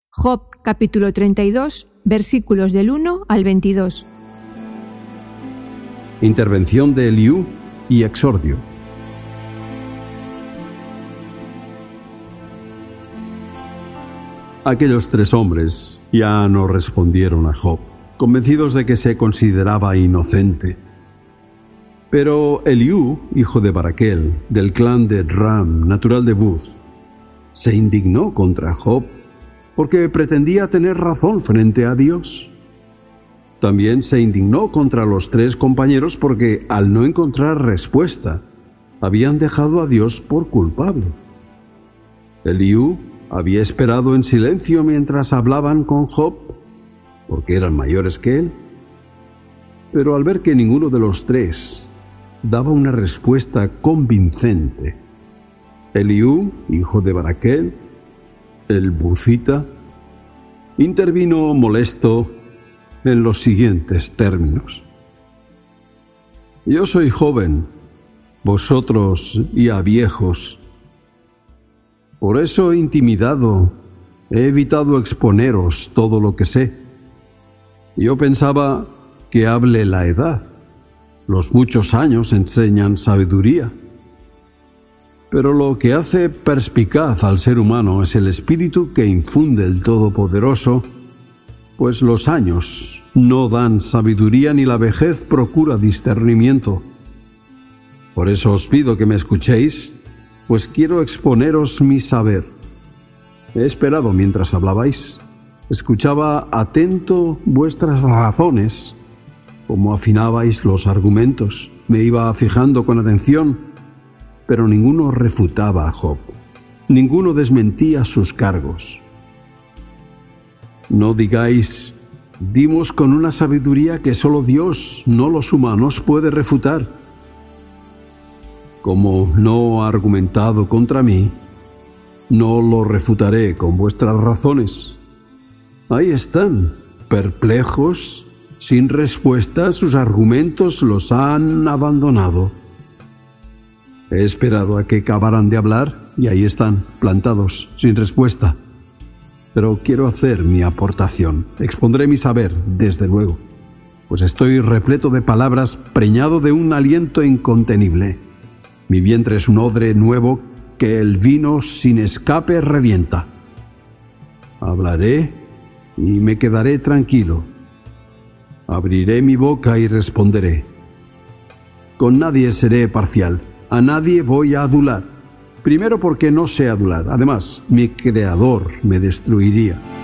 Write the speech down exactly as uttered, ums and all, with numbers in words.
Job capítulo treinta y dos, versículos del uno al veintidós. Intervención de Eliú y exordio. Aquellos tres hombres ya no respondieron a Job, convencidos de que se consideraba inocente. Pero Eliú, hijo de Baraquel, del clan de Ram, natural de Buz, se indignó contra Job porque pretendía tener razón frente a Dios. También se indignó contra los tres compañeros porque, al no encontrar respuesta, habían dejado a Dios por culpable. Eliú había esperado en silencio mientras hablaban con Job, porque eran mayores que él. Pero al ver que ninguno de los tres daba una respuesta convincente, Eliú, hijo de Baraquel, el buzita, intervino molesto en los siguientes términos: Yo soy joven, vosotros ya viejos. Por eso he intimidado, he evitado exponeros todo lo que sé. Yo pensaba que hable la edad. Los muchos años enseñan sabiduría. Pero lo que hace perspicaz al ser humano es el espíritu que infunde el Todopoderoso, pues los años no dan sabiduría ni la vejez procura discernimiento. Por eso os pido que me escuchéis, pues quiero exponeros mi saber. He esperado mientras hablabais, escuchaba atento vuestras razones, como afinabais los argumentos, me iba fijando con atención, pero ninguno refutaba a Job, ninguno desmentía sus cargos. No digáis, dimos con una sabiduría que solo Dios, no los humanos, puede refutar. Como no ha argumentado contra mí, no lo refutaré con vuestras razones. Ahí están, perplejos, sin respuesta, sus argumentos los han abandonado. He esperado a que acabaran de hablar y ahí están, plantados, sin respuesta. Pero quiero hacer mi aportación. Expondré mi saber, desde luego, pues estoy repleto de palabras, preñado de un aliento incontenible. Mi vientre es un odre nuevo que el vino sin escape revienta. Hablaré y me quedaré tranquilo. Abriré mi boca y responderé. Con nadie seré parcial. A nadie voy a adular. Primero porque no sé adular. Además, mi Creador me destruiría.